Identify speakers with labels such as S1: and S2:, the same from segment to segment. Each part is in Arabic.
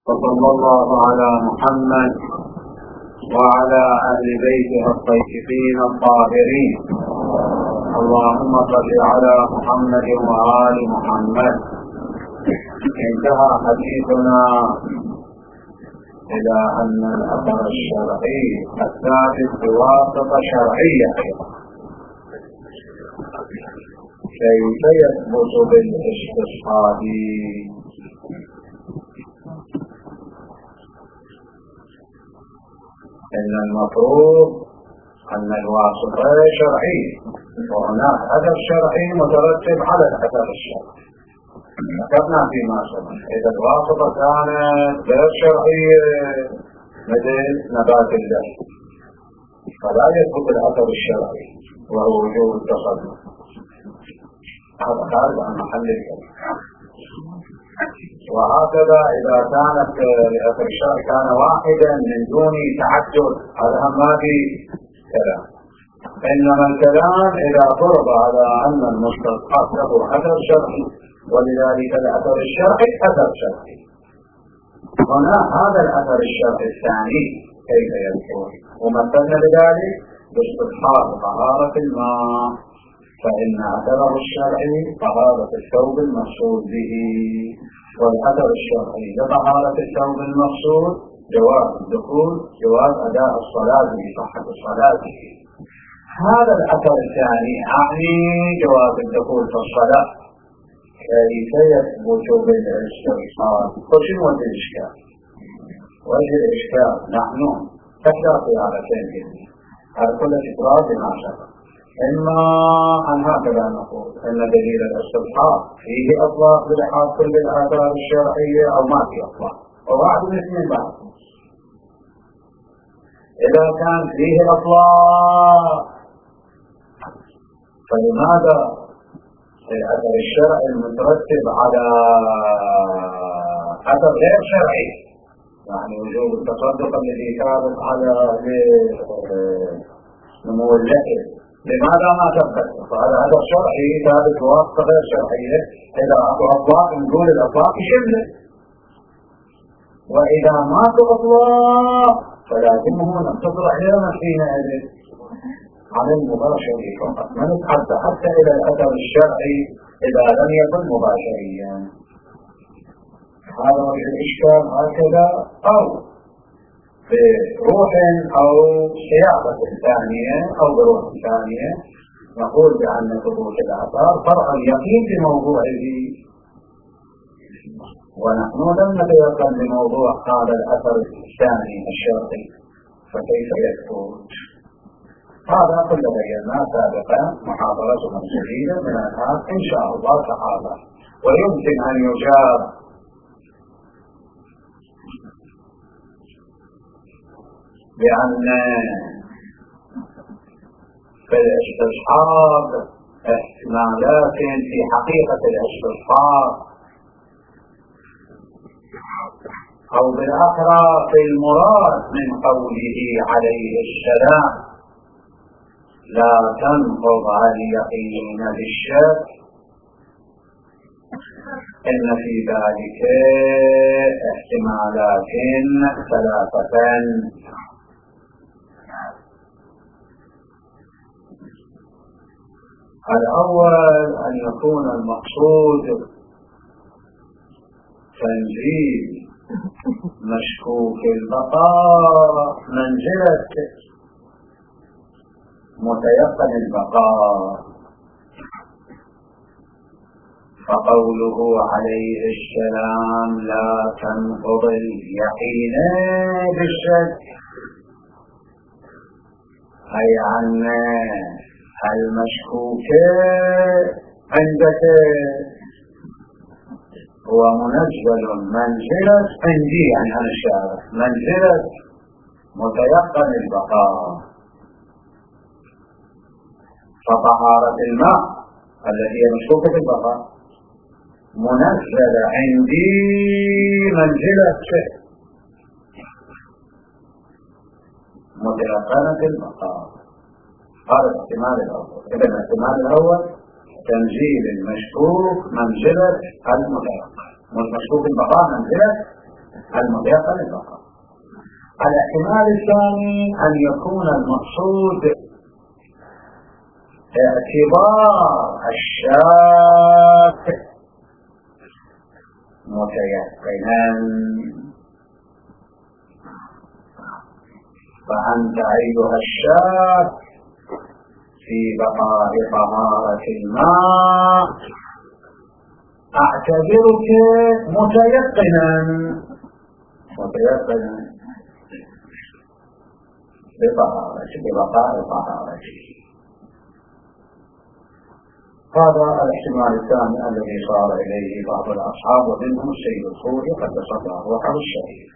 S1: وصلى الله على محمد وعلى أهل بيته الطيبين الطاهرين. اللهم صل على محمد وآل محمد. انتهى حديثنا إلى أن الأثر الشرعي الثابت بواسطة شرعية كيف يثبت بالاستصحاب؟ إن المفروض أن الواسطة شرعي، وهناك أثر شرعي مترتب على الأثر الشرعي. ذكرنا فيما سبق إذا الواسطة كانت غير شرعية مثل نبات الله فلا يثبت الأثر الشرعي وهو وجوب التصرف، هذا خارج عن محل الكلام. وهكذا إذا كانت الأثر الشرعي كان واحدا من دون تعدد، هذا ما في كلام. إنما الكلام إذا فرض على أن المستصحب له أثر شرعي ولذلك الأثر الشرعي أثر شرعي. هنا هذا الأثر الشرعي الثاني كيف يكون؟ ومثلنا بذلك باستصحاب طهارة الماء، فإن أثره الشرعي طهارة الثوب المقصود به، والأثر الشرعي لطهارة الثوب المقصود جواز الدخول، جواز أداء الصلاة بصحة الصلاة. هذا الأثر الثاني أعني جواز الدخول في الصلاة. كيف يثبت بالاستصحاب؟ وشنو وجه الإشكال؟ وجه الإشكال نحن تكثر في عادتين هذا كل إفراد بما سبق. إما أن هكذا نقول أن دليل الاستصحاب فيه أطلاق بلحاظ كل الآثار الشرعية أو ما في أطلاق، وواحد من اثنين بعض. إذا كان فيه أطلاق فلماذا الأثر الشرعي المترتب على أثر غير شرعي، يعني وجوب التصدق الذي ثابت على نمو اللحية، لماذا ما ثبت؟ فهذا أثر شرعي ثابت بواسطة غير شرعية. إذا أكو أطلاق نقول الأطلاق يشمله، وإذا ما أكو أطلاق فلازمه نقتصر علينا حينئذ على المباشر فقط، ما نتحدى حتى إلى الأثر الشرعي إذا لم يكن مباشريا. هذا وجه الإشكال. هكذا أو بروح أو سياقة ثانية أو بروح ثانية نقول بأن ثبوت الآثار فرع اليقين بموضوعه، ونحن لم نتيقن بموضوع هذا الأثر الثاني الشرعي، فكيف يثبت؟ هذا كل بينا سابقا محاضرتنا الجديدة من الآن إن شاء الله تعالى. ويمكن أن يجاب بأن في الاستصحاب احتمالات في حقيقة الاستصحاب، أو بالأخرى في المراد من قوله عليه السلام لا تنقض اليقين بالشك، إن في ذلك احتمالات ثلاثة. الأول أن يكون المقصود تنزيل مشكوك البقاء منزلة متيقن البقاء، فقوله عليه السلام لا تنقض اليقين بالشك أي أن المشكوك عندك هو منزل منزلة عندي، يعني أنا الشارع منزلة متيقن البقاء. فطهارة الماء التي هي مشكوكة البقاء منزلة عندي منزلة متيقنة البقاء. هذا الاحتمال الأول. إذا الاحتمال الأول تنزيل المشكوك منزلة المتيقن، والمشكوك البقاء منزلة المتيقن بالبقاء. الاحتمال الثاني أن يكون المقصود اعتبار الشاك متيقنا، فأنت أيها الشاك في بقاء طهارة الماء أعتبرك متيقنا ببقاء طهارته. هذا الاحتمال الثاني الذي صار إليه بعض الأصحاب ومنهم السيد الخوري قدس الله روحه الشريف،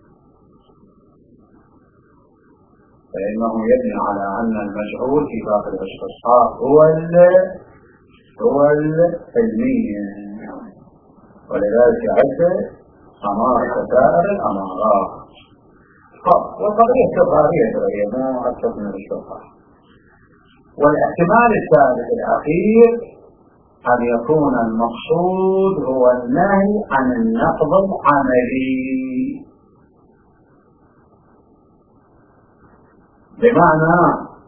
S1: فإنه يبني على أن المجهول في باب الاستصحاب هو العلمية، ولذلك عد أمارة سائر الأمارات. والقضية الشبهارية مو أكثر من الشبهة. والاحتمال الثالث الأخير أن يكون المقصود هو النهي عن النقض العملي، بمعنى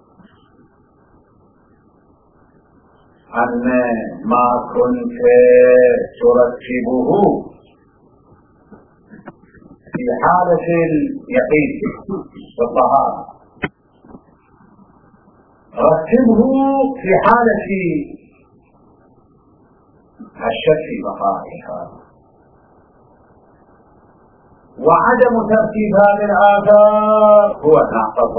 S1: أن ما كنت ترتبه في حالة اليقين والطهارة رتبه في حالة الشك في بقائها، وعدم ترتيب هذه الآثار هو ناقض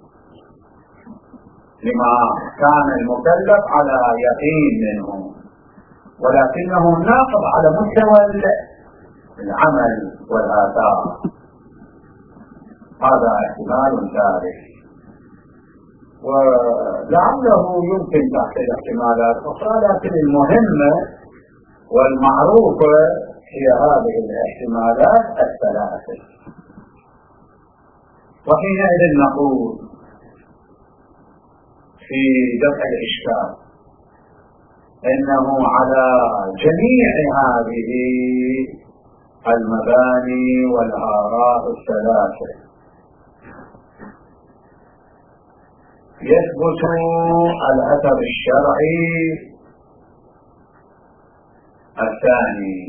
S1: لما كان المكلف على يقين منه، ولكنه ناقض على مستوى العمل والآثار. هذا احتمال ثالث، ولعله يمكن تحت الاحتمالات الأخرى، لكن المهمة والمعروفة هي هذه الاحتمالات الثلاثة. وحينئذ نقول في دفع الإشكال إنه على جميع هذه المباني والآراء الثلاثة يثبت الأثر الشرعي الثاني.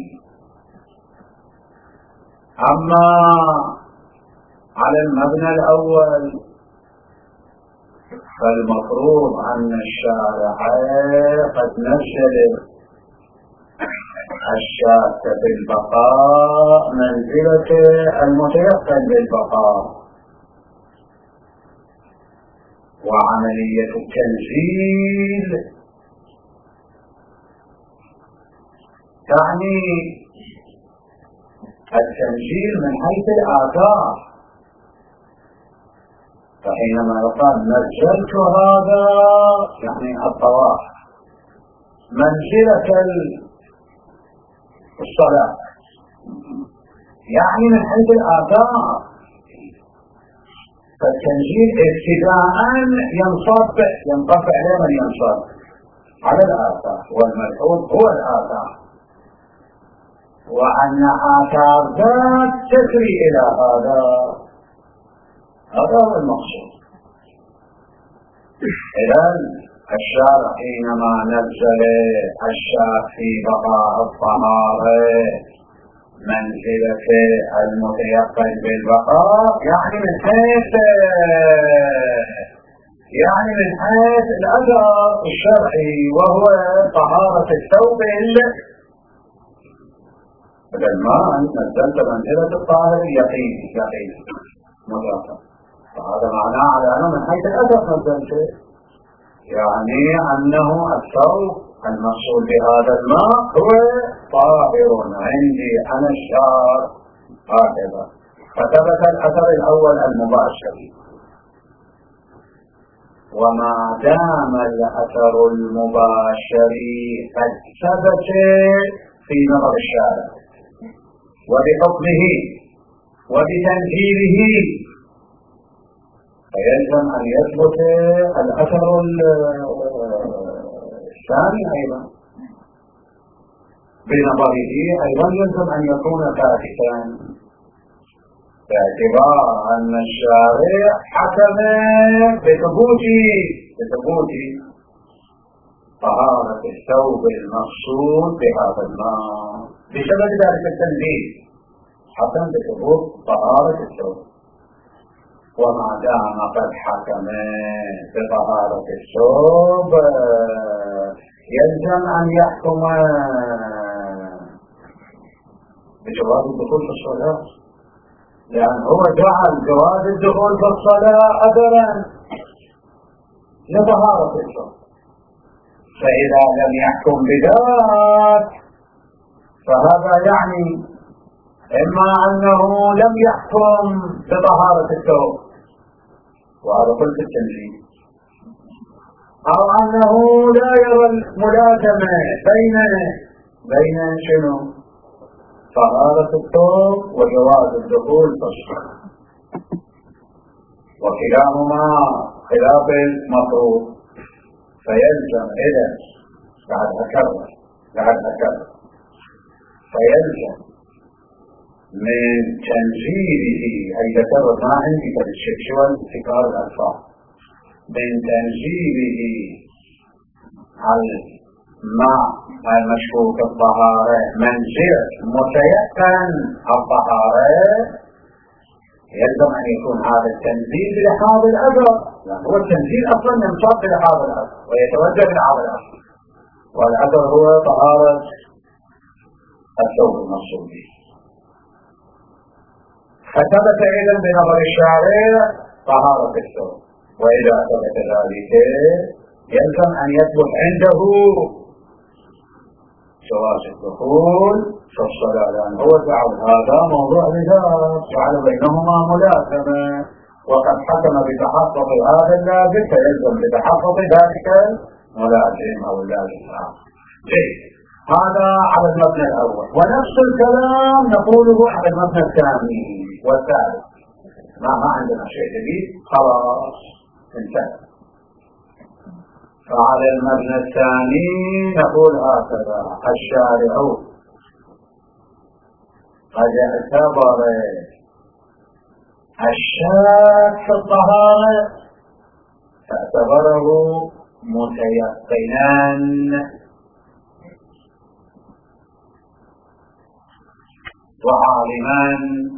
S1: أما على المبنى الأول فالمفروض أن الشارع قد نزل الشاك بالبقاء منزلة المتيقن بالبقاء، وعملية التنزيل تعني التنزيل من حيث الآثار، فحينما يقال نزلت هذا يعني الطواف منزلة الصلاة، يعني من حيث الآثار، فالتنزيل ابتداء ينطبق عليه من ينصب على الآثار، والملحوظ هو الآثار، وأن آثار ذات تسري إلى هذا هو المقصود. إذن الشارع حينما نزل الشاك في بقاء الطهارة منزلة المتيقن بالبقاء، يعني من حيث الأثر الشرعي وهو طهارة الثوب بالماء، نزلت منزلة الطاهر يقين مطلقا، فهذا معناه على أنه من حيث الأثر نزلته، يعني أنه الثوب المقصود بهذا الماء هو طاهر عندي أنا الشار هكذا، فثبت الأثر الأول المباشر. وما دام الأثر المباشر قد ثبت في نظر الشارع وبحكمه وبتنزيله، فيلزم أن يثبت الأثر الثاني أيضا بنظره، أيضا يلزم أن يكون ثابتا. باعتبار أن الشارع حكم بثبوت طهارة الثوب المقصود بهذا الماء بسبب ذلك التنبيه، حكم بثبوت طهارة الثوب. وما دام قد حكم بطهارة الثوب يلزم أن يحكم بجواز الدخول في الصلاة، لأن هو جعل جواز الدخول في الصلاة أثرا لطهارة الثوب، فإذا لم يحكم بذلك فهذا يعني إما أنه لم يحكم بطهارة الثوب وهذا كل في التنزيل، أو أنه لا يرى الملازمة بين شنو طهارة الثوب وجواز الدخول في الصلاة، وكلاهما خلاف المطلوب. فيلزم إذا بعد أكرر فيلزم من تنزيله أي ذكرت ما عندي كالشكشوى ابتكار الألفاظ من تنزيله الماء المشكوك الطهارة منزل متيقن الطهارة، يلزم أن يكون هذا التنزيل بلحاظ الأثر، لأن هو التنزيل أصلا ينصب بلحاظ الأثر ويتوجه بلحاظ الأثر، والأثر هو طهارة الثوب المقصود به. فثبت إذن بنظر الشارع طهارة الثوب، وإذا ثبت ذلك يلزم أن يثبت عنده جواز الدخول في الصلاة، لأن هو جعل هذا موضوع لذات، جعل بينهما ملازمة، وقد حكم بتحقق هذا اللازم فيلزم بتحقق ذلك الملازم أو اللازم. هذا على المبنى الأول، ونفس الكلام نقوله على المبنى الثاني والثالث. ما عندنا شيء جديد، خلاص انتهى. فعلى المبنى الثاني نقول هكذا: الشارع قد اعتبر الشاك في الطهارة فاعتبره متيقنا وعالما،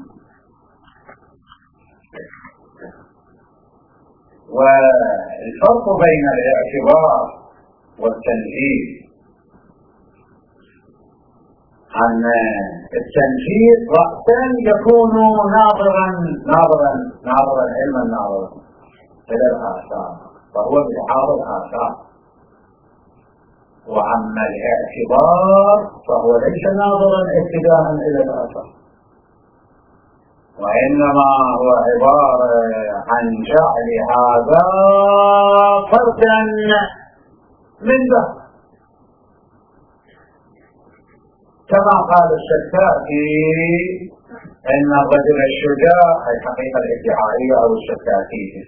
S1: والفرق بين الاعتبار والتنزيل أن التنزيل رأسا يكون ناظرا علما ناظرا إلى الآثار فهو بلحاظ الآثار، وأما الاعتبار فهو ليس ناظرا ابتداء إلى الآثار، وإنما هو عبارة عن جعل هذا فردا من ذا، كما قال الشكاكي إن الرجل الشجاع الحقيقة الادعائية أو الشكاكية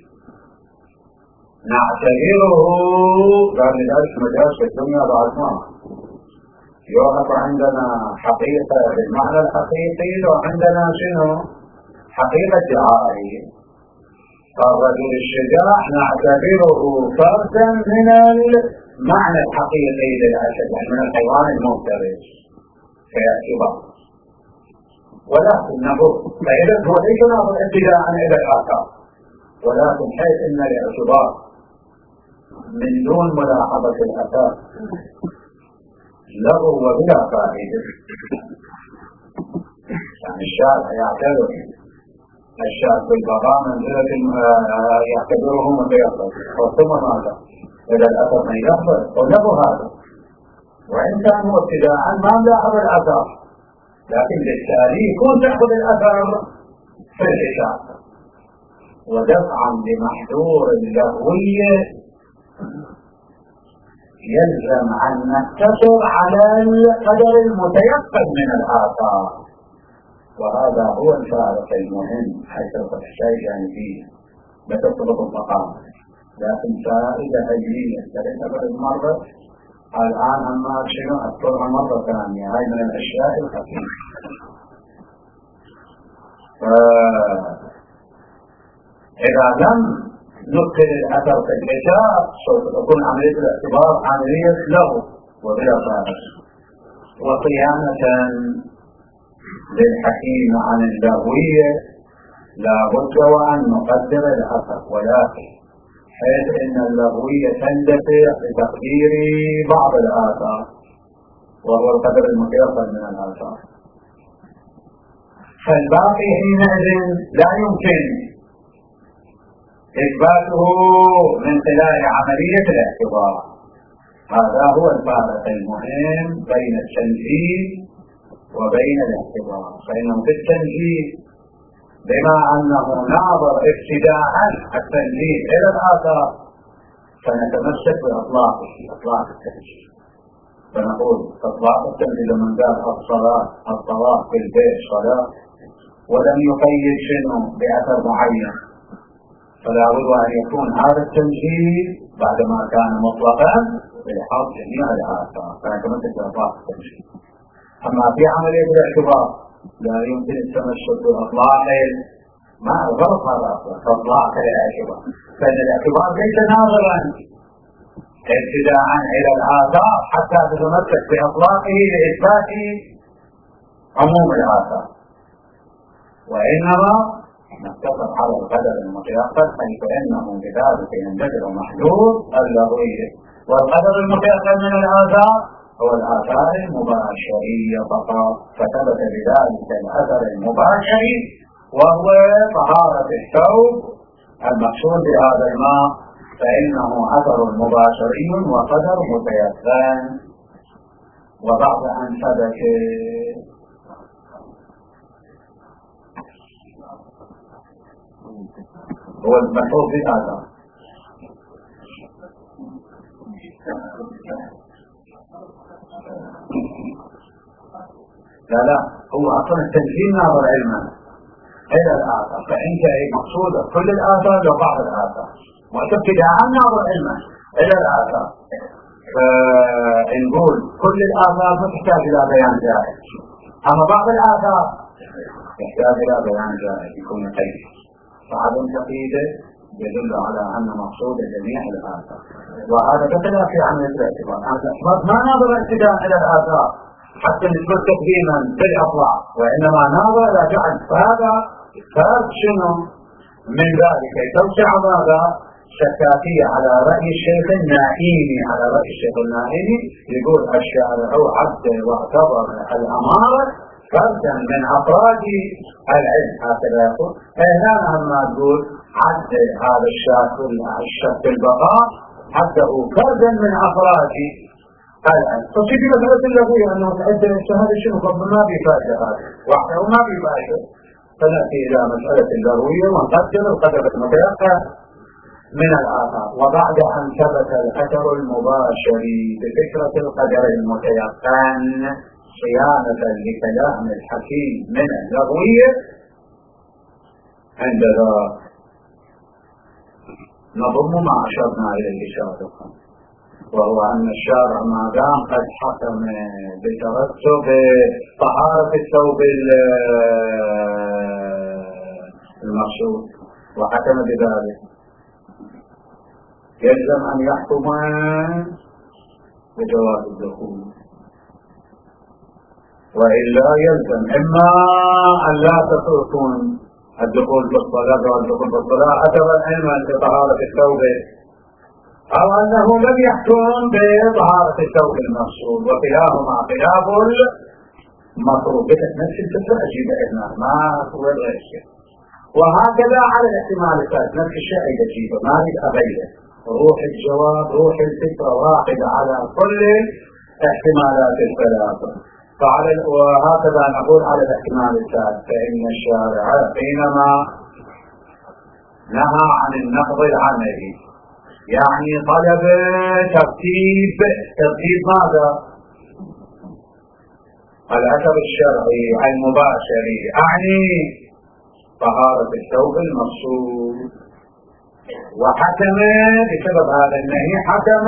S1: نعتبره قال لذلك مجاز في الدنيا بعد ما يوقف عندنا حقيقة بالمعنى الحقيقي وعندنا شنو حقيقة ادعائية. فالرجل الشجاع نعتبره فردا من المعنى الحقيقي للأسد، يعني من الحيوان المفترس كاعتبار، ولكنه فإذا هو ليس ناظر ابتداء إلى الآثار، ولكن حيث أن الاعتبار من دون ملاحظة الآثار له وبلا فائدة، يعني الشارع يعتبر الشارع بالبقاء منزلة يعتبره متيقظ، ثم ماذا إذا الأثر من يحضر وله هذا، وإن كان هو ابتداء ما ملاحظ الآثار، لكن بالتالي يكون تأخذ الأثر في الحساب، ودفعا لمحذور اللغوية يلزم أن نقتصر على القدر المتيقن من الآثار، وهذا هو الفارق المهم حيث الشيء فيه بتطلب المقام. لكن فائدة علمية تعتبر المرة الآن أما شنو أذكرها مرة ثانية، هاي من الأشياء الخفيفة. إذا لم ندخل الأثر في الكتاب سوف تكون عملية الاعتبار عملية له وبلا فائدة. وصيانة للحكيم عن اللغوية لا بد وأن نقدر الأثر، ولكن حيث أن اللغوية تندفع بتقدير بعض الآثار وهو القدر المتيسر من الآثار، فالباقي حينئذ لا يمكن إثباته من خلال عملية الاعتبار. هذا هو الفارق المهم بين التنجيل وبين الاعتبار. فإنه في التنجيل بما أنه ناظر ابتداء التنجيل إلى الآثار فنتمسك بأطلاقه، أطلاق التنجيل، فنقول أطلاق التنجيل من ذات الصلاة في البيت صلاة ولم يقيد شنو بأثر معين، فلا بد أن يكون هذا التنجيل بعدما كان مطلقا بلحاظ جميع الآثار فنتمسك بأطلاق التنجيل. أما في عملية الاعتبار لا يمكن التمسك بأطلاق ما غلط هذا أطلاق الاعتبار، فإن الاعتبار ليس ناظرا ابتداء إلى الآثار حتى تتمسك بأطلاقه لإثبات عموم الآثار، وإنما نقتصر على القدر المتيقن حيث أنه بذلك يندرج محدود اللغوية، والقدر المتيقن من الآثار هو الآثار المباشرية فقط، فثبت بذلك الأثر المباشري وهو طهارة الثوب المقصود بهذا الماء، فإنه أثر مباشري وقدر متيقن. وبعد أن ثبت هو المحفوظ بهذا لا هو أصلا التنجيل ناظر علما إلى الآثار، فإنت مقصود كل الآثار وبعض الآثار، وابتداء ناظر علما إلى الآثار، فنقول كل الآثار ما تحتاج إلى بيان زائد، أما بعض الآثار يحتاج إلى بيان زائد يكون قيد، فعدم تقييده يدل على أن مقصود جميع الآثار، وهذا بخلاف في عملية الاعتبار. ما ناظر ابتداء إلى الآثار حتى نثبت تقديما بالأطلاق، وإنما ناظر إلى جعل هذا فرق شنو من ذلك توسع ماذا شكاكية على رأي الشيخ النائمي، على رأي الشيخ النائمي يقول الشارع عد واعتبر الأمارة فردا من أفراد العلم، هكذا يقول. هنا لما تقول عد هذا الشك البقاء عده فردا من أفراد العلم، ففي مسألة اللغوية أنه تعد الشهادة شنو ربما ما بفائدة هذا وحده ما بفائدة، فنأتي إلى مسألة اللغوية ونقدر القدر المتيقن من الآثار. وبعد أن ثبت الأثر المباشر بفكرة القدر المتيقن صيانة لكلام الحكيم من اللغوية، عندنا نضم ما أشرنا إليه سابقا، وهو أن الشارع ما دام قد حكم بترتب طهارة الثوب المقصود وحكم بذلك يلزم أن يحكم بجواز الدخول، وإلا يلزم إما أن لا تكون الدخول بالصلاة والدخول بالصلاة أثرا علما بطهارة الثوب، أو أنه لم يحكم بطهارة الثوب المقصود، وكلاهما خلاف المطلوب. نفس الفكرة أجيب إحنا ما هو غير شيء، وهكذا على الاحتمال الثالث نفس الشيء يجيبه ما أبينه، روح الجواب روح الفكرة واحدة على كل احتمالات الثلاثة. وهكذا نقول على الاحتمال الثالث، فإن الشارع حينما نهى عن النقض العملي يعني طلب ترتيب ماذا؟ الأثر الشرعي المباشر، يعني طهارة الثوب المقصود، وحكم بسبب هذا النهي حكم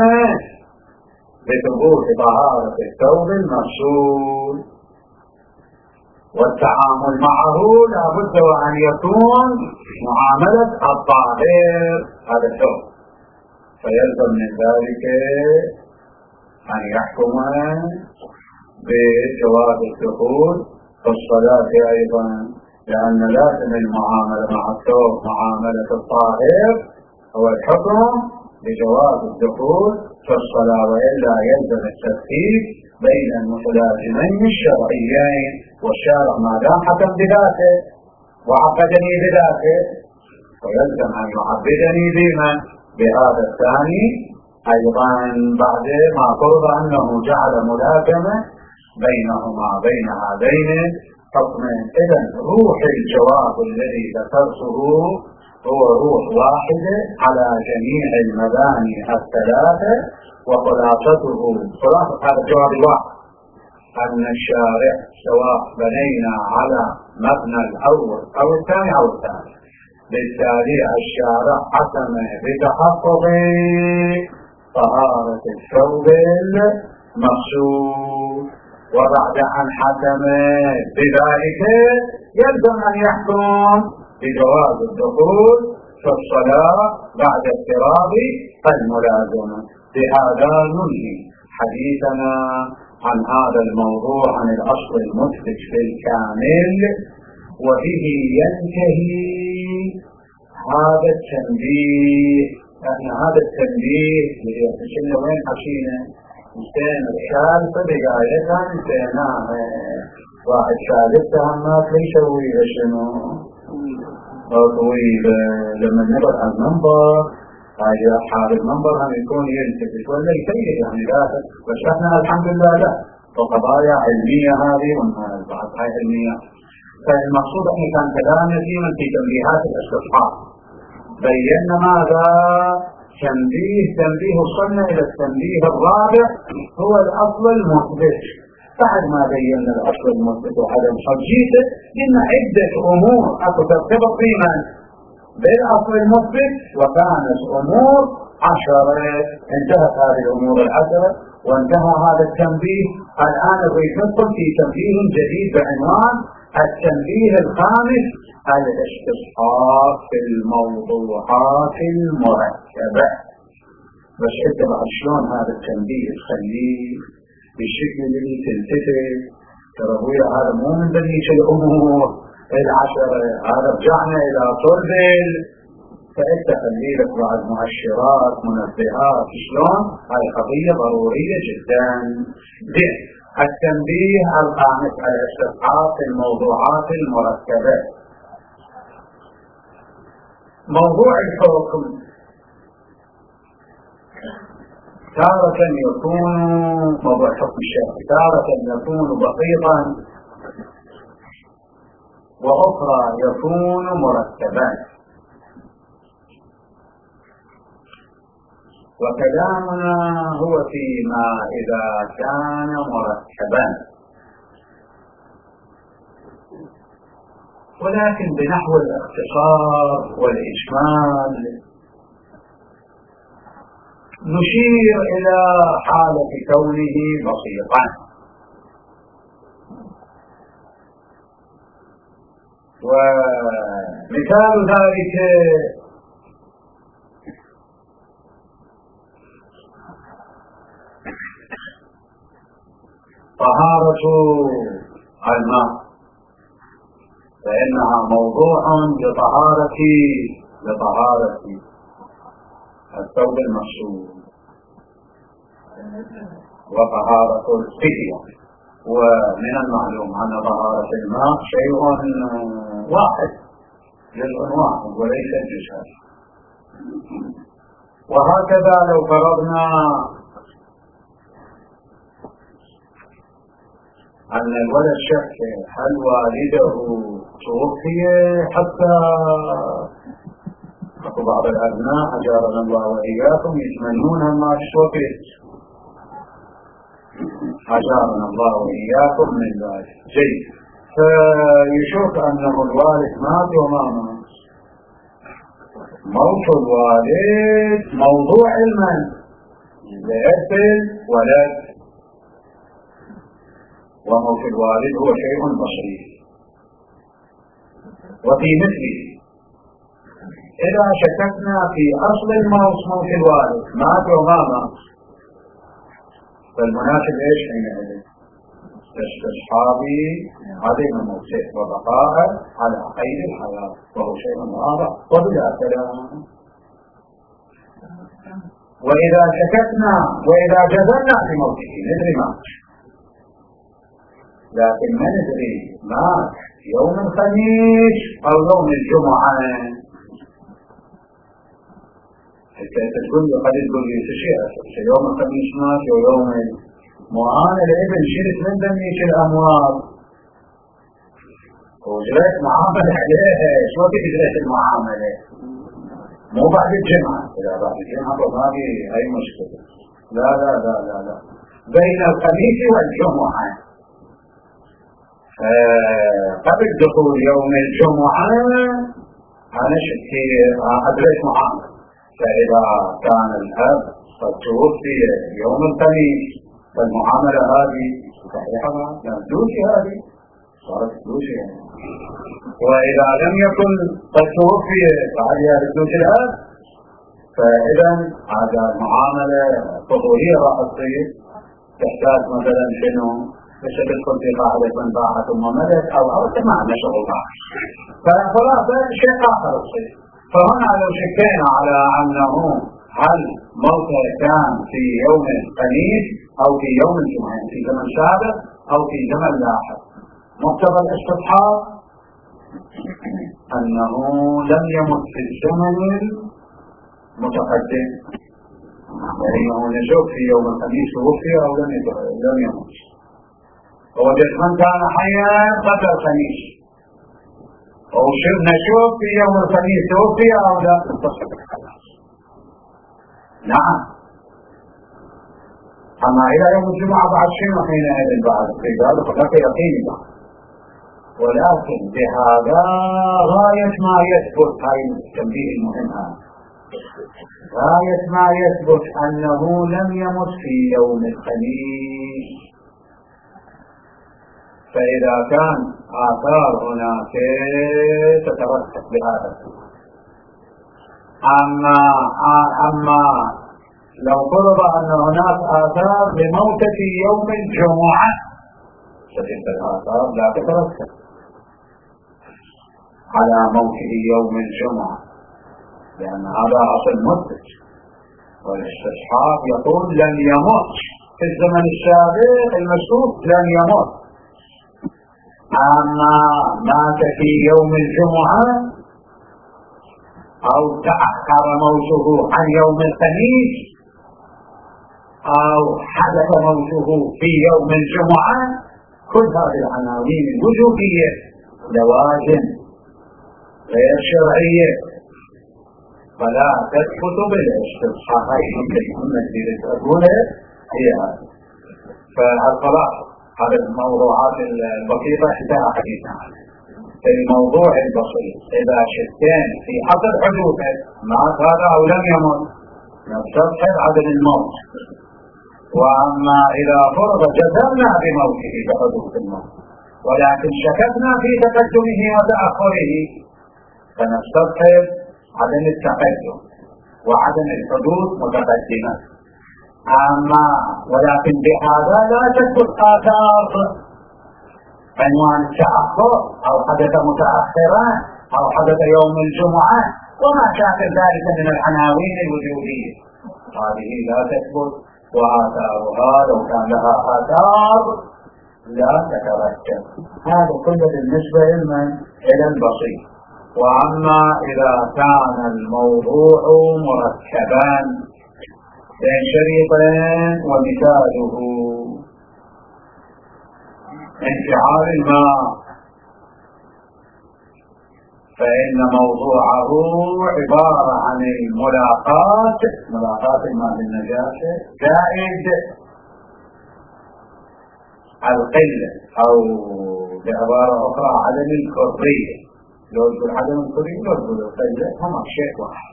S1: بثبوت طهارة الثوب المقصود. والتعامل معه لا بد وأن يكون معاملة الطاهر، هذا الحكم. فيلزم من ذلك أن يحكم بجواز الدخول في الصلاة أيضا، لأن لازم المعاملة مع الثوب معاملة الطاهر، هو الحكم بجواز الدخول في الصلاة، وإلا يلزم التفكيك بين المتلازمين الشرعيين، والشارع ما دام حكم بذاته وعقدني بذاته ويلزم أن يعبدني بمن؟ بهذا الثاني أيضا، بعد ما فرض أنه جعل ملاكمة بينهما بين هذين حكمين. إذن روح الجواب الذي ذكرته هو روح واحدة على جميع المباني الثلاثة، وخلاصته خلاصة هذا الجواب الواحد أن الشارع سواء بنينا على مبنى الأول أو الثاني أو الثاني، بالتالي الشارع حكم بتحقق طهارة الثوب المغسول، وبعد أن حكم بذلك يلزم أن يحكم بجواز الدخول في الصلاة بعد اضطراب الملازمة. بهذا ننهي حديثنا عن هذا الموضوع، عن الأصل المثبت في الكامل، وبه ينتهي هذا التنبيه. يعني هذا التنبيه اللي وين حكينا انتهينا الثالثة بقايتها انتهيناها، واحد ثالثة ما يسوي شنو طويل لما نبقى على المنبر هاي أصحاب المنبر هم يكون يلتفت ولا يسير، يعني لا، بس احنا الحمد لله لا، وقضايا علمية هذه والبعض هاي علمية. فالمقصود احنا كان كلامنا في تنبيهات الاستصحاب، بينا ماذا؟ تنبيه وصلنا الى التنبيه الرابع هو الاصل المثبت. بعد ما بينا الاصل المثبت وعدم حجيته، لنا عدة امور ترتبط بما بالاصل المثبت، وكانت امور 10. انتهت هذه الامور 10 وانتهى هذا التنبيه. الان نريد ندخل في تنبيه جديد بعنوان التنبيه الخامس، الاستصحاب في الموضوعات المركبة. بس انت بعد شلون هذا التنبيه تخليه بالشكل اللي تلتفت ترى هذا مو من بنيش الامور 10، هذا رجعنا الى طرد، فانت خلي لك بعض مؤشرات منبهات شلون. هذه قضية ضرورية جدا. التنبيه الخامس، الاستصحاب في الموضوعات المركبة. موضوع الحكم تارة يكون موضوع حكم الشرع تارة يكون بسيطا، وأخرى يكون مركبا. وكلامنا هو فيما إذا كان مركبا، ولكن بنحو الاختصار والإجمال نشير إلى حالة كونه بسيطا. ومثال ذلك طهارة الماء، فإنها موضوع لطهارة الثوب المغسول وطهارة الفدية. ومن المعلوم أن طهارة الماء شيء واحد، جزء واحد وليس جزء. وهكذا لو فرضنا أن الولد شك هل والده توفي حتى بعض الأبناء أجارنا الله وإياكم يتمنون ما تشوفت، أجارنا الله وإياكم من ذلك. جيد، فيشوف أنه الوالد مات وما مات. موت الوالد موضوع علما لإرث الولد، وموت الوالد هو شيء بسيط. وفي مثله إذا شككنا في أصل الموت موت الوالد مات وما مات، فالمناسب إيش حينئذ؟ استصحابي عدم موته وبقاء على قيد الحياة، وهو شيء واضح وبلا كلام. وإذا شككنا وإذا جزمنا في موته ندري مات، لكن ما ندري مات يوم الخميس أو يوم الجمعة. حتى تقول لي قد تقول لي شيء يوم الخميس مات ويوم معانا الابن شلت من دميش الأموال وجريت معاملة عليه. شو تجريت المعاملة؟ مو بعد الجمعة، إذا بعد الجمعة فما في أي مشكلة. لا لا لا لا لا، بين الخميس والجمعة. قبل دخول يوم الجمعة أنا شكي أدريت معاملة. فإذا كان الأب قد توفي يوم الخميس فالمعاملة هذه صحيحة لا دوشي، هذه صارت دوشي. وإذا لم يكن قد توفي فعليها دوشي الأب، فإذا هذا المعاملة فضولية راح تصير، تحتاج مثلا شنو بس تدخل في قاعدة من باع ثم ملك أو ما عندنا شغل معه، فخلاص شيء آخر يصير. فهنا لو شكينا على أنه هل موته كان في يوم الخميس أو في يوم الجمعة، في زمن سابق أو في زمن لاحق، مقتضى الاستصحاب أنه لم يمت في الزمن المتقدم، لأنه نشوف في يوم الخميس توفي أو لم يمت، ووجد من كان حيا قبل الخميس، أو نشوف في يوم الخميس توفي أو لا. نعم. أما إلى يوم الجمعة بعد شنو حينئذ بعد القيادة فقط يقين بعد. ولكن بهذا غاية ما يثبت، هاي التنبيه المهم هذا، غاية ما يثبت أنه لم يمت في يوم الخميس. فإذا كان آثار هناك تترتب بهذا. أما لو فرض أن هناك آثار لموتة يوم الجمعة فتلك الآثار لا تترتب على موته يوم الجمعة، لأن هذا أصل مثبت، والاستصحاب يقول لن يموت في الزمن السابق المشروط لن يموت. أما مات في يوم الجمعة أو تأخر موته عن يوم الخميس أو حدث موته في يوم الجمعة، كل هذه العناوين الوجودية لوازم غير شرعية، فلا تثبت بالاستصحاب. التي تقوله هي هذه. فالخلاص هذه الموضوعات البسيطة انتهى حديثنا عنها. الموضوع البسيط إذا شكين في حصل حدوثه مات هذا أو لم يمت نستبحث عدم الموت. وأما إذا فرض جزمنا بموته بحدوث الموت ولكن شككنا في تقدمه وتأخره فنستبحث عدم التقدم وعدم الحدوث متقدمة. أما ولكن بهذا لا تثبت آثار عنوان التأخر أو حدث متأخرا أو حدث يوم الجمعة وما شاكل ذلك من العناوين الوجودية، هذه لا تثبت. وآثارها لو كان لها آثار لا تترتب. هذا كله بالنسبة إلى البسيط. وأما إذا كان الموضوع مركبا بين شريطين ومثاله انفعال الماء فإن موضوعه عبارة عن ملاقاة الماء بالنجاسة زائد القلة أو بعبارة أخرى عدم الكرية. لو يقول عدم الكرية لو يقول القلة هما شيء واحد.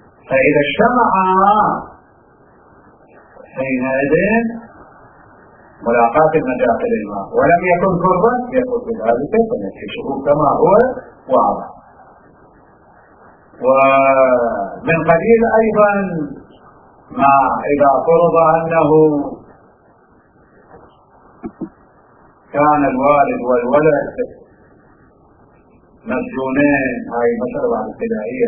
S1: فإذا اجتمعا حينئذ ملاقاة المداخل الماء ولم يكن كربا يكون بذلك فنكشفه كما هو واضح. ومن قليل أيضا ما إذا فرض أنه كان الوالد والولد مسجونين، هاي مسألة بعد ابتدائية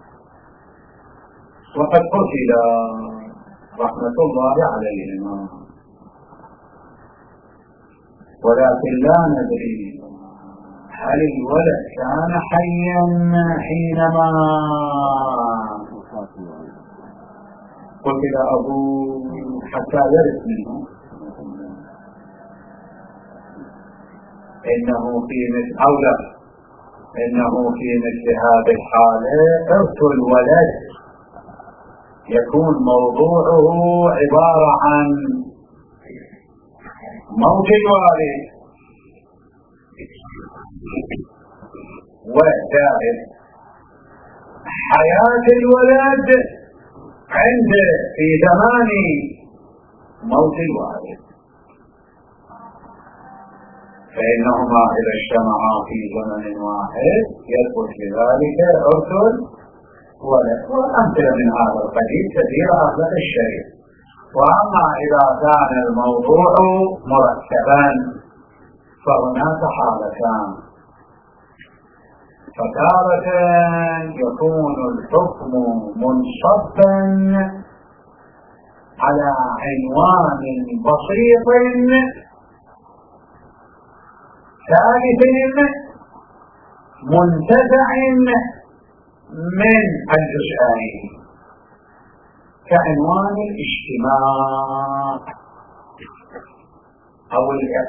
S1: وقد قتل رحمة الله عليهما، ولكن لا ندري هل الولد كان حيا حينما قتل أبوه حتى يرث منه. إنه في مثل أولى إنه في مثل هذه الحالة إرث الولد يكون موضوعه عبارة عن موت الوالد وتارث حياة الولد عند في زمان موت الوالد، فإنهما إذا اجتمعا في زمن واحد يثبت بذلك عرف الولد. والأمثلة من هذا القبيل كثيرة أخذت الشيء. وأما إذا كان الموضوع مركبا فهناك حالتان، فتارة يكون الحكم منصبا على عنوان بسيط ثالث منتزع من الجزئين كعنوان الاجتماع أو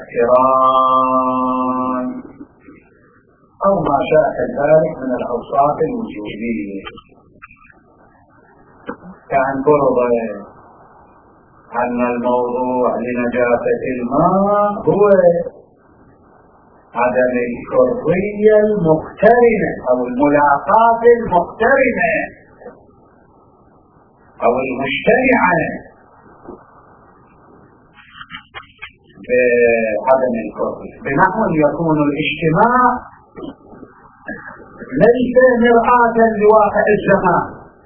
S1: الاقتران أو ما شابه ذلك من الأوصاف الوجودية، كأن فرض أن الموضوع لنجاسة الماء هو عدم الحرية المقترنة أو الملاقاة المقترنة أو المجتمعة بعدم الحرية، بنحو يكون الاجتماع ليس مرآة لواقع الزمان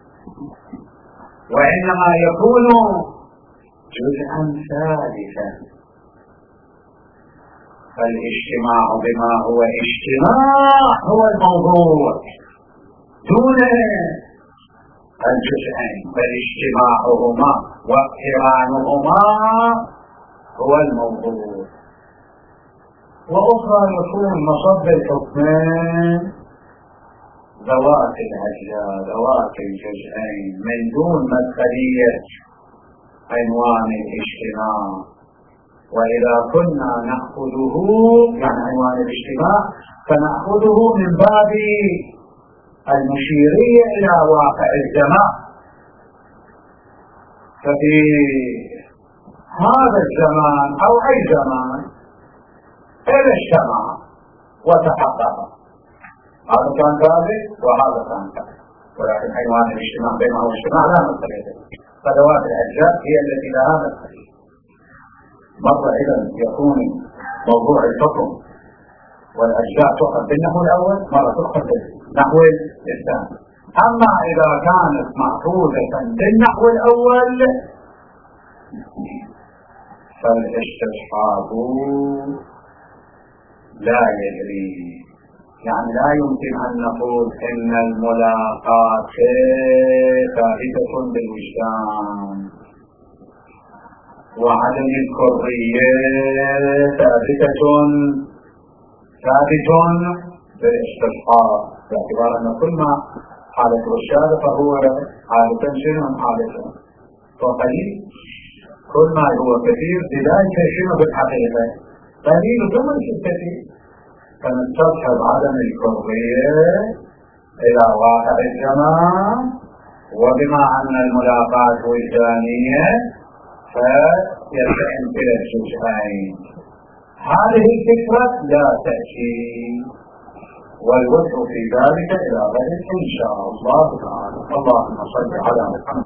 S1: وإنما يكون جزءا ثالثا. فالاجتماع بما هو اجتماع هو الموضوع دون الجزئين، بل اجتماعهما واقترانهما هو الموضوع. وأخرى يكون مصب الحكمين ذوات الأجزاء ذوات الجزئين من دون مدخلية عنوان الاجتماع. وإذا كنا نأخذه يعني عنوان الاجتماع فنأخذه من باب المشيرية إلى واقع الزمان. ففي هذا الزمان أو أي زمان إذا اجتمع وتحقق هذا كان كاذب وهذا كان كاذب، ولكن عنوان الاجتماع بينه والاجتماع لا مدخلية، فذوات الأجزاء هي التي لها مدخلية. مرة إذا يكون موضوع الحكم والأجزاء تؤخذ بالنحو الأول، مرة تؤخذ بالنحو الثاني. أما إذا كانت مأخوذة بالنحو الأول فالاستصحاب لا يجري، يعني لا يمكن أن نقول إن الملاقاة ثابتة بالوجدان وعدم الحرية ثابت بالاستصحاب، باعتبار أن كل ما حالته الشاذة فهو حالة شنو حالته وقليل، كل ما هو كثير بذلك شنو بالحقيقة قليل ضمن الكثير. فنستصحب عدم الحرية إلى واقع الزمان، وبما أن الملاقاة وجدانية فيرجع إلى الجزئين. هذه الفكرة لا تأتي، والوجه في ذلك إلى غد إن شاء الله تعالى. اللهم صل على محمد.